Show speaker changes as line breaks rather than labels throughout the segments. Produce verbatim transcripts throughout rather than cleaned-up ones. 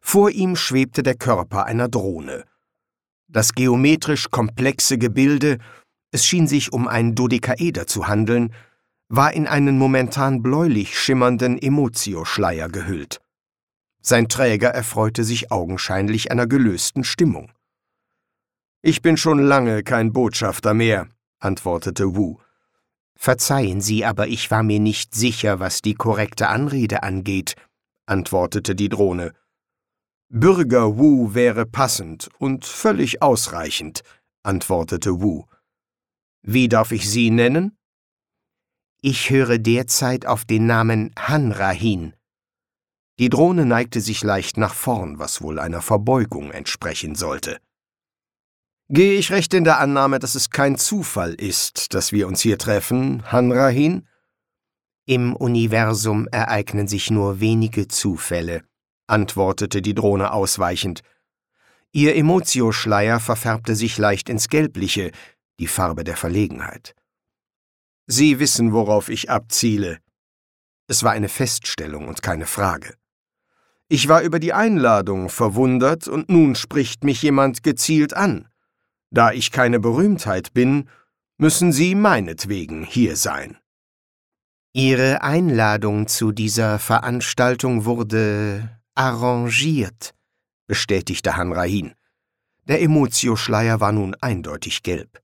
Vor ihm schwebte der Körper einer Drohne. Das geometrisch komplexe Gebilde, es schien sich um ein Dodekaeder zu handeln, war in einen momentan bläulich schimmernden Emotio-Schleier gehüllt. Sein Träger erfreute sich augenscheinlich einer gelösten Stimmung. »Ich bin schon lange kein Botschafter mehr«, antwortete Wu. »Verzeihen Sie, aber ich war mir nicht sicher, was die korrekte Anrede angeht«, antwortete die Drohne. »Bürger Wu wäre passend und völlig ausreichend«, antwortete Wu. »Wie darf ich Sie nennen?« »Ich höre derzeit auf den Namen Hanra hin.« Die Drohne neigte sich leicht nach vorn, was wohl einer Verbeugung entsprechen sollte. »Gehe ich recht in der Annahme, dass es kein Zufall ist, dass wir uns hier treffen, Hanra hin?« »Im Universum ereignen sich nur wenige Zufälle«, antwortete die Drohne ausweichend. Ihr Emotio-Schleier verfärbte sich leicht ins Gelbliche, die Farbe der Verlegenheit. »Sie wissen, worauf ich abziele.« Es war eine Feststellung und keine Frage. »Ich war über die Einladung verwundert, und nun spricht mich jemand gezielt an. Da ich keine Berühmtheit bin, müssen Sie meinetwegen hier sein.« »Ihre Einladung zu dieser Veranstaltung wurde arrangiert«, bestätigte Hanra hin. Der Emotio-Schleier war nun eindeutig gelb.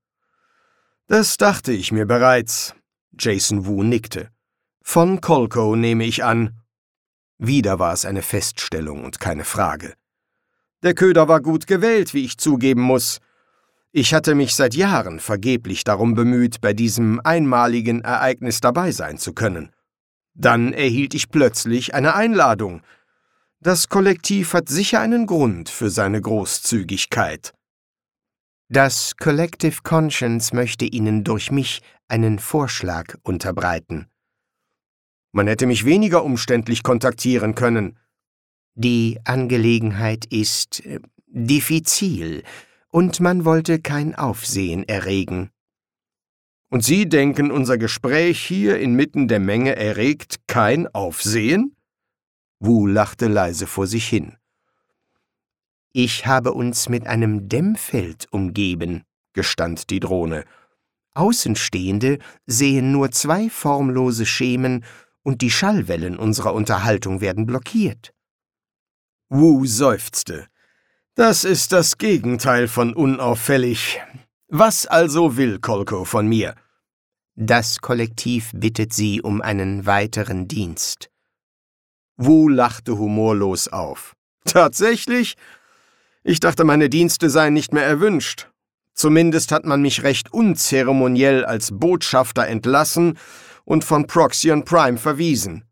»Das dachte ich mir bereits«, Jason Wu nickte. »Von Kolko nehme ich an.« Wieder war es eine Feststellung und keine Frage. »Der Köder war gut gewählt, wie ich zugeben muss. Ich hatte mich seit Jahren vergeblich darum bemüht, bei diesem einmaligen Ereignis dabei sein zu können. Dann erhielt ich plötzlich eine Einladung. Das Kollektiv hat sicher einen Grund für seine Großzügigkeit.« »Das Collective Conscience möchte Ihnen durch mich einen Vorschlag unterbreiten.« »Man hätte mich weniger umständlich kontaktieren können.« »Die Angelegenheit ist äh, diffizil, und man wollte kein Aufsehen erregen.« »Und Sie denken, unser Gespräch hier inmitten der Menge erregt kein Aufsehen?« Wu lachte leise vor sich hin. »Ich habe uns mit einem Dämmfeld umgeben«, gestand die Drohne. »Außenstehende sehen nur zwei formlose Schemen, und die Schallwellen unserer Unterhaltung werden blockiert.« Wu seufzte. »Das ist das Gegenteil von unauffällig. Was also will Kolko von mir?« »Das Kollektiv bittet Sie um einen weiteren Dienst.« Wu lachte humorlos auf. »Tatsächlich? Ich dachte, meine Dienste seien nicht mehr erwünscht. Zumindest hat man mich recht unzeremoniell als Botschafter entlassen und von Proxion Prime verwiesen.